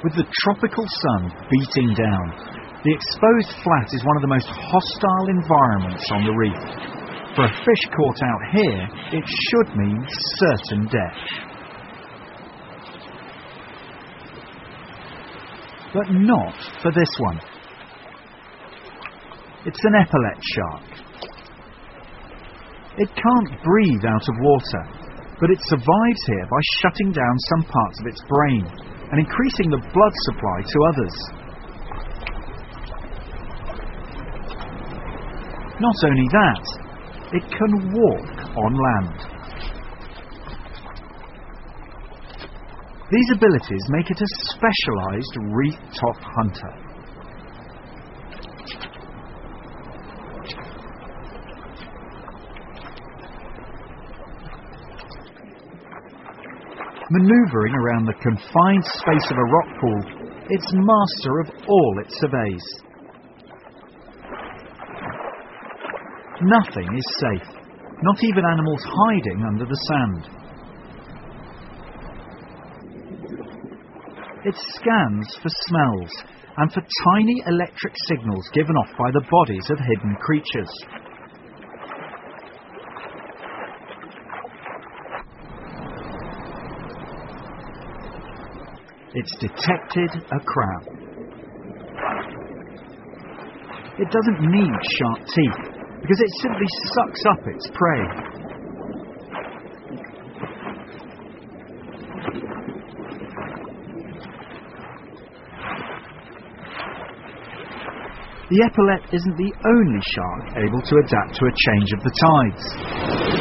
With the tropical sun beating down, the exposed flat is one of the most hostile environments on the reef. For a fish caught out here, it should mean certain death. But not for this one. It's an epaulet shark. It can't breathe out of water, but it survives here by shutting down some parts of its brain and increasing the blood supply to others. Not only that, it can walk on land. These abilities make it a specialised reef-top hunter. Manoeuvring around the confined space of a rock pool, it's master of all it surveys. Nothing is safe, not even animals hiding under the sand. It scans for smells and for tiny electric signals given off by the bodies of hidden creatures. It's detected a crab. It doesn't need sharp teeth, because it simply sucks up its prey. The epaulet isn't the only shark able to adapt to a change of the tides.